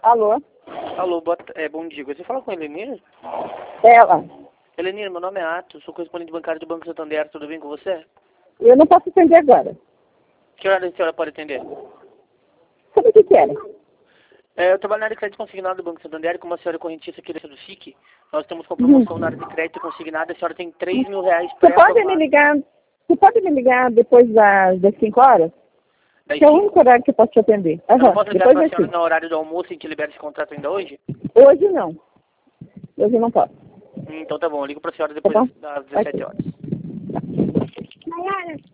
Alô? Alô, bom dia. Você fala com a Helenir? Ela. Helenir, meu nome é Atos, sou correspondente bancário do Banco Santander. Tudo bem com você? Eu não posso atender agora. Que horário a senhora pode atender? Sabe o que era? Eu trabalho na área de crédito consignado do Banco Santander, como a senhora é correntista aqui do SIC. Nós estamos com promoção na área de crédito consignado. A senhora tem R$3.000 Você pode me ligar? Você pode me ligar depois das 5 horas? Que é o único horário que eu posso te atender. Eu não posso ligar Depois para a é senhora no horário do almoço e te libera esse contrato ainda hoje? Hoje não. Hoje eu não posso. Então tá bom, eu ligo para a senhora Tá depois bom? das 17 Ok. horas.